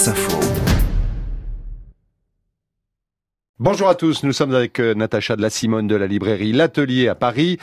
France Info. Bonjour à tous, nous sommes avec Natacha de la Simone de la librairie L'Atelier à Paris.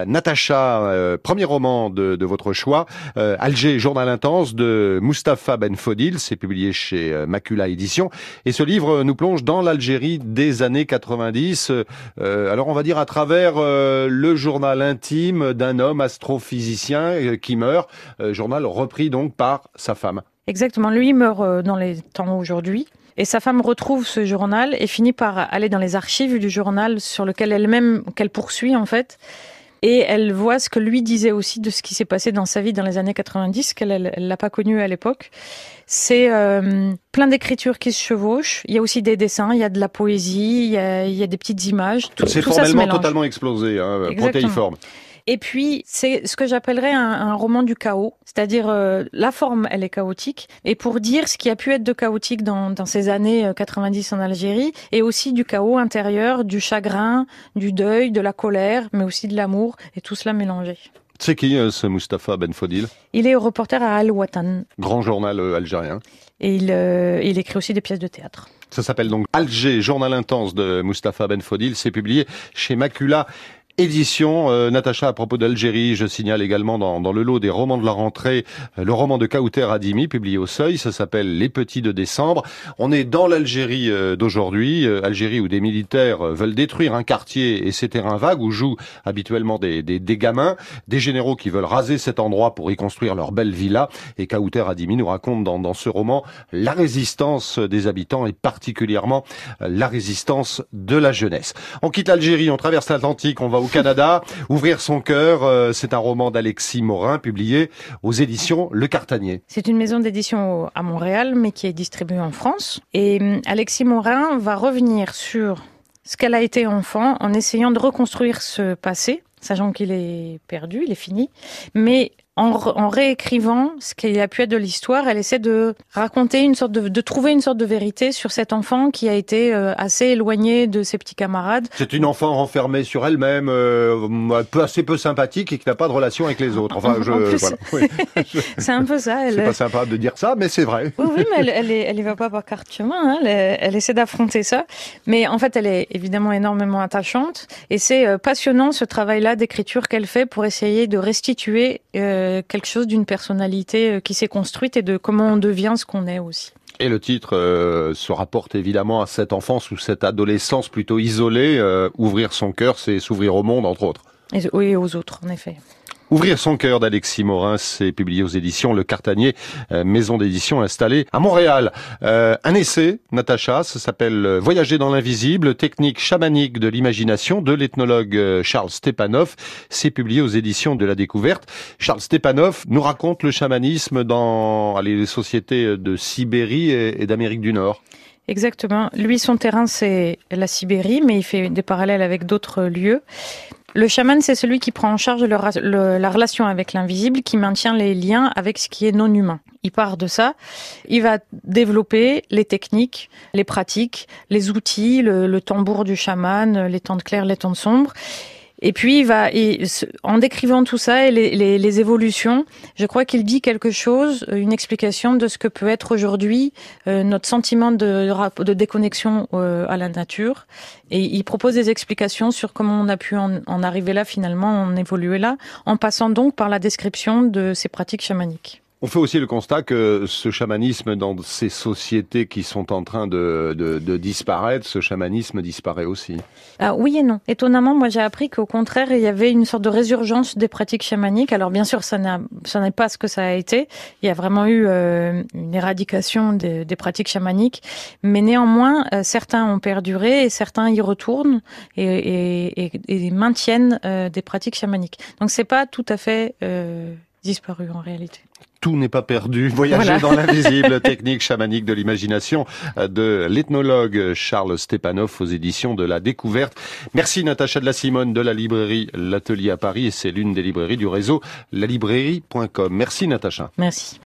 Natacha, premier roman de votre choix, Alger, journal intense de Mustapha Ben Fodil, c'est publié chez Macula Éditions. Et ce livre nous plonge dans l'Algérie des années 90. Alors on va dire à travers le journal intime d'un homme astrophysicien qui meurt, journal repris donc par sa femme. Exactement, lui meurt dans les temps aujourd'hui. Et sa femme retrouve ce journal et finit par aller dans les archives du journal sur lequel qu'elle poursuit en fait. Et elle voit ce que lui disait aussi de ce qui s'est passé dans sa vie dans les années 90, qu'elle l'a pas connu à l'époque. C'est plein d'écritures qui se chevauchent. Il y a aussi des dessins, il y a de la poésie, il y a des petites images. C'est tout ça se formellement mélange. totalement explosé, protéiforme. Et puis, c'est ce que j'appellerais un roman du chaos. C'est-à-dire, la forme, elle est chaotique. Et pour dire ce qui a pu être de chaotique dans ces années 90 en Algérie, et aussi du chaos intérieur, du chagrin, du deuil, de la colère, mais aussi de l'amour, et tout cela mélangé. C'est qui ce Mustapha Ben Fodil? Il est reporter à Al-Watan. Grand journal algérien. Et il écrit aussi des pièces de théâtre. Ça s'appelle donc Alger, journal intense de Mustapha Ben Fodil. C'est publié chez Macula Édition. Natacha, à propos d'Algérie, je signale également dans le lot des romans de la rentrée, le roman de Kaouter Hadimi, publié au Seuil, ça s'appelle Les Petits de décembre. On est dans l'Algérie d'aujourd'hui, Algérie où des militaires veulent détruire un quartier et ses terrains vagues où jouent habituellement des gamins, des généraux qui veulent raser cet endroit pour y construire leur belle villa. Et Kaouter Hadimi nous raconte dans ce roman la résistance des habitants et particulièrement la résistance de la jeunesse. On quitte l'Algérie, on traverse l'Atlantique, on va au Canada. Ouvrir son cœur, c'est un roman d'Alexis Morin publié aux éditions Le Cartanier. C'est une maison d'édition à Montréal, mais qui est distribuée en France. Et Alexis Morin va revenir sur ce qu'elle a été enfant en essayant de reconstruire ce passé, sachant qu'il est perdu, il est fini, mais en réécrivant ce qu'il a pu être de l'histoire, elle essaie de raconter de trouver une sorte de vérité sur cet enfant qui a été assez éloigné de ses petits camarades. C'est une enfant renfermée sur elle-même, assez peu sympathique et qui n'a pas de relation avec les autres. Enfin, voilà. Oui. C'est un peu ça. C'est pas sympa de dire ça, mais c'est vrai. Oui, mais elle y va pas par carte chemin. Hein. Elle essaie d'affronter ça. Mais en fait, elle est évidemment énormément attachante. Et c'est passionnant ce travail-là d'écriture qu'elle fait pour essayer de restituer quelque chose d'une personnalité qui s'est construite et de comment on devient ce qu'on est aussi. Et le titre se rapporte évidemment à cette enfance ou cette adolescence plutôt isolée. Ouvrir son cœur, c'est s'ouvrir au monde, entre autres. Et aux autres, en effet. Ouvrir son cœur d'Alexis Morin, c'est publié aux éditions Le Cartanier, maison d'édition installée à Montréal. Un essai, Natacha, ça s'appelle Voyager dans l'invisible, technique chamanique de l'imagination de l'ethnologue Charles Stepanov. C'est publié aux éditions de La Découverte. Charles Stepanov nous raconte le chamanisme dans les sociétés de Sibérie et d'Amérique du Nord. Exactement. Lui, son terrain, c'est la Sibérie, mais il fait des parallèles avec d'autres lieux. Le chaman, c'est celui qui prend en charge la relation avec l'invisible, qui maintient les liens avec ce qui est non humain. Il part de ça, il va développer les techniques, les pratiques, les outils, le tambour du chaman, les temps de clair, les temps de sombre. Et puis, en décrivant tout ça et les évolutions, je crois qu'il dit quelque chose, une explication de ce que peut être aujourd'hui notre sentiment de déconnexion à la nature. Et il propose des explications sur comment on a pu en arriver là, finalement, en évoluer là, en passant donc par la description de ces pratiques chamaniques. On fait aussi le constat que ce chamanisme dans ces sociétés qui sont en train de disparaître, ce chamanisme disparaît aussi. Ah, oui et non. Étonnamment, moi j'ai appris qu'au contraire, il y avait une sorte de résurgence des pratiques chamaniques. Alors bien sûr, ça n'est pas ce que ça a été. Il y a vraiment eu une éradication des pratiques chamaniques. Mais néanmoins, certains ont perduré et certains y retournent et maintiennent des pratiques chamaniques. Donc c'est pas tout à fait disparu en réalité. Tout n'est pas perdu. Voyager dans l'invisible, technique chamanique de l'imagination de l'ethnologue Charles Stepanov aux éditions de La Découverte. Merci Natacha de la Simone de la librairie L'Atelier à Paris et c'est l'une des librairies du réseau lalibrairie.com. Merci Natacha. Merci.